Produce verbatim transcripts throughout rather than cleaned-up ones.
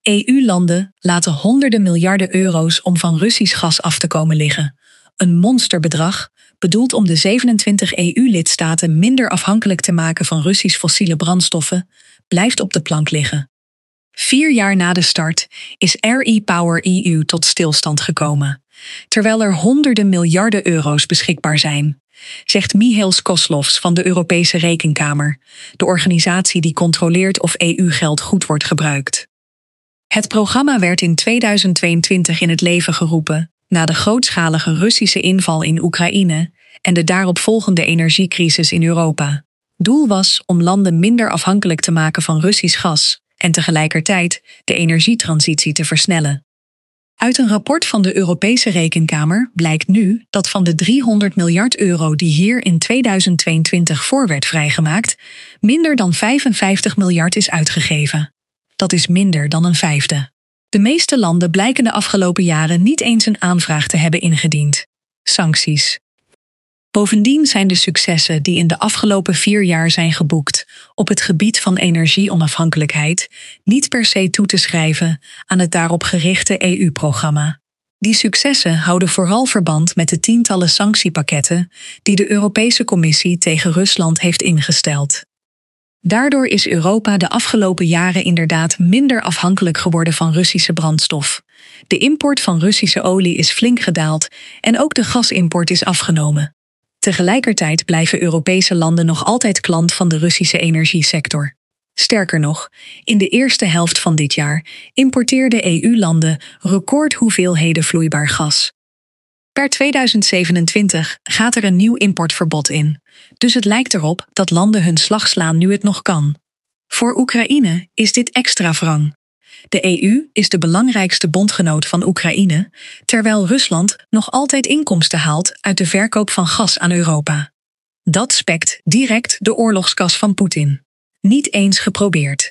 E U-landen laten honderden miljarden euro's om van Russisch gas af te komen liggen. Een monsterbedrag, bedoeld om de zevenentwintig E U-lidstaten minder afhankelijk te maken van Russisch fossiele brandstoffen, blijft op de plank liggen. Vier jaar na de start is REPower E U tot stilstand gekomen, terwijl er honderden miljarden euro's beschikbaar zijn, zegt Michail Skoslovs van de Europese Rekenkamer, de organisatie die controleert of E U-geld goed wordt gebruikt. Het programma werd in tweeduizend tweeëntwintig in het leven geroepen na de grootschalige Russische inval in Oekraïne en de daaropvolgende energiecrisis in Europa. Doel was om landen minder afhankelijk te maken van Russisch gas en tegelijkertijd de energietransitie te versnellen. Uit een rapport van de Europese Rekenkamer blijkt nu dat van de driehonderd miljard euro die hier in tweeduizend tweeëntwintig voor werd vrijgemaakt, minder dan vijfenvijftig miljard is uitgegeven. Dat is minder dan een vijfde. De meeste landen blijken de afgelopen jaren niet eens een aanvraag te hebben ingediend. Sancties. Bovendien zijn de successen die in de afgelopen vier jaar zijn geboekt op het gebied van energieonafhankelijkheid niet per se toe te schrijven aan het daarop gerichte E U-programma. Die successen houden vooral verband met de tientallen sanctiepakketten die de Europese Commissie tegen Rusland heeft ingesteld. Daardoor is Europa de afgelopen jaren inderdaad minder afhankelijk geworden van Russische brandstof. De import van Russische olie is flink gedaald en ook de gasimport is afgenomen. Tegelijkertijd blijven Europese landen nog altijd klant van de Russische energiesector. Sterker nog, in de eerste helft van dit jaar importeerden E U-landen recordhoeveelheden vloeibaar gas. Per tweeduizend zevenentwintig gaat er een nieuw importverbod in, dus het lijkt erop dat landen hun slag slaan nu het nog kan. Voor Oekraïne is dit extra wrang. De E U is de belangrijkste bondgenoot van Oekraïne, terwijl Rusland nog altijd inkomsten haalt uit de verkoop van gas aan Europa. Dat spekt direct de oorlogskas van Poetin. Niet eens geprobeerd.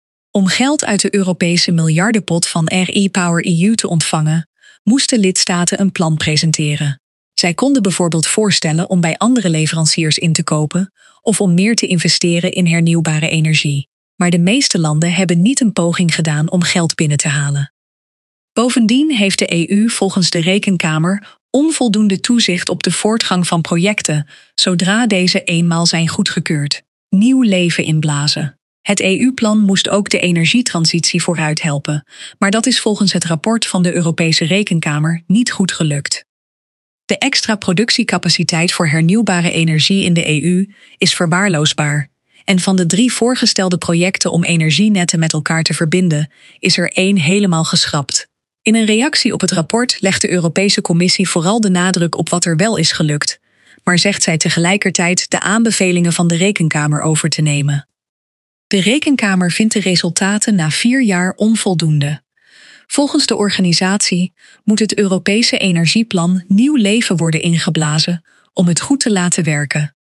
Om geld uit de Europese miljardenpot van REPower E U te ontvangen, moesten lidstaten een plan presenteren. Zij konden bijvoorbeeld voorstellen om bij andere leveranciers in te kopen of om meer te investeren in hernieuwbare energie. Maar de meeste landen hebben niet een poging gedaan om geld binnen te halen. Bovendien heeft de E U volgens de Rekenkamer onvoldoende toezicht op de voortgang van projecten, zodra deze eenmaal zijn goedgekeurd. Nieuw leven inblazen. Het E U-plan moest ook de energietransitie vooruit helpen, maar dat is volgens het rapport van de Europese Rekenkamer niet goed gelukt. De extra productiecapaciteit voor hernieuwbare energie in de E U is verwaarloosbaar. En van de drie voorgestelde projecten om energienetten met elkaar te verbinden, is er één helemaal geschrapt. In een reactie op het rapport legt de Europese Commissie vooral de nadruk op wat er wel is gelukt, maar zegt zij tegelijkertijd de aanbevelingen van de Rekenkamer over te nemen. De Rekenkamer vindt de resultaten na vier jaar onvoldoende. Volgens de organisatie moet het Europese energieplan nieuw leven worden ingeblazen om het goed te laten werken.